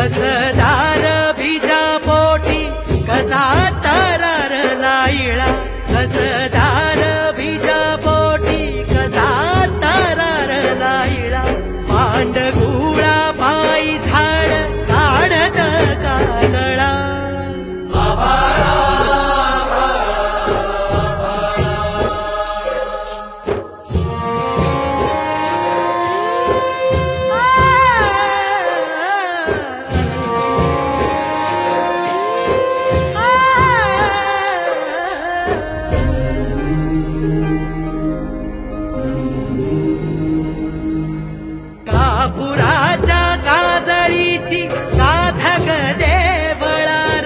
कसदार बीजा पोटी कसा तररला इळा कसदार बीजा पोटी कसा तररला इळा पांडगुळा पायी झाड काढत कागळा कापुराच्या काजळीची काधग देवळार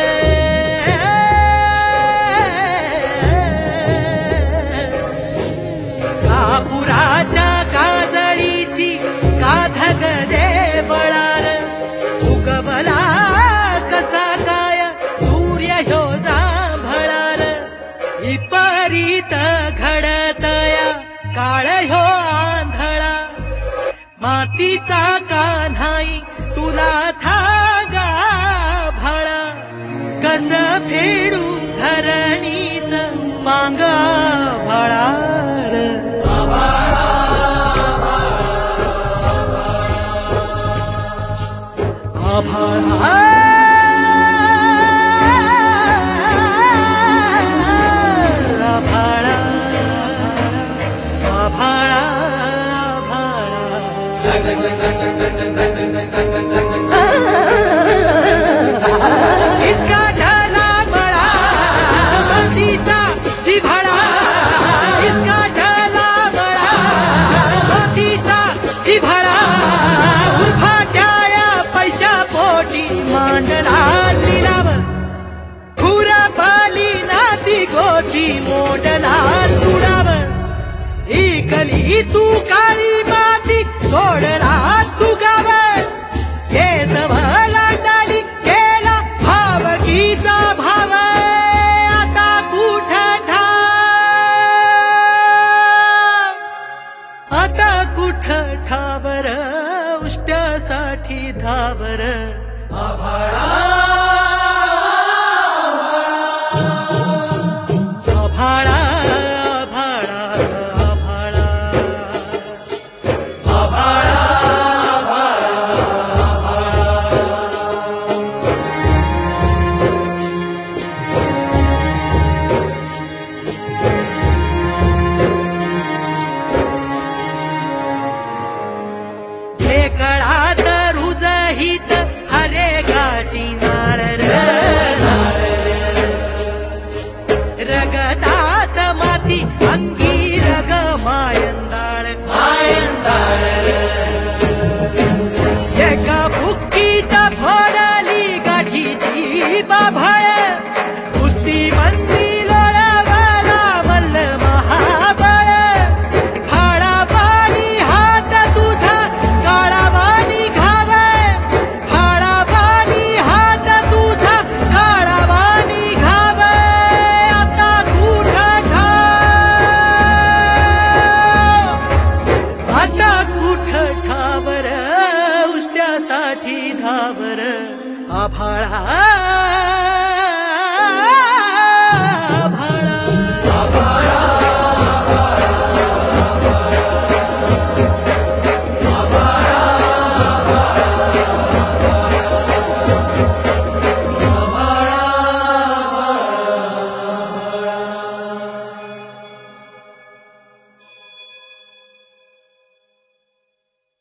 कापुराच्या काजळीची काधग देवळार उगवला कसा काय सूर्य ह्यो जांभळार विपरीत घडतया काळ ह्यो आंधळा मातीचा कान्हाई तुला थागा भळा कस फेडू धरणीच मांगा भळार आभाळा आभाळा आभाळा इसका ढला बळा मोतीचा चिभाळा इसका ढला बळा मोतीचा चिभाळा उरफाट्या पैशा पोटी मांडला लिलाव खुरापाली नाती गोती मोडला तुडाव इकली तू काळी माती सोडला तू गाव केसवला डाली केला भावकीचा भाव आता कुठ आता कुठ ठावर उष्ट्यासाठी धावर आभाळा आभाळा कळात रुजहित हरे गाची नाळ रगतात माती अंगी रग मायंदाळ एका बुक्कीत फोडली गाठीची बाभळ कुस्ती मंदी लोळवला मल्ल महाबळ फाळा पाणी हात तुझा काळावानी घाव फाळा पाणी हात तुझा काळावानी घाव आता कुठ आता कुठ ठावर उष्ट्यासाठी धावर आभाळा